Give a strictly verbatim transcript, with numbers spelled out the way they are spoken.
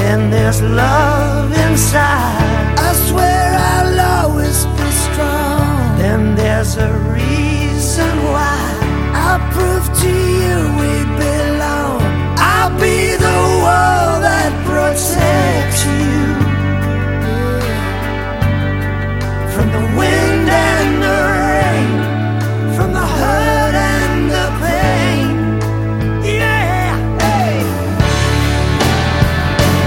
then there's love inside. I swear I'll always be strong. Then there's a reason why. I'll prove to you we belong.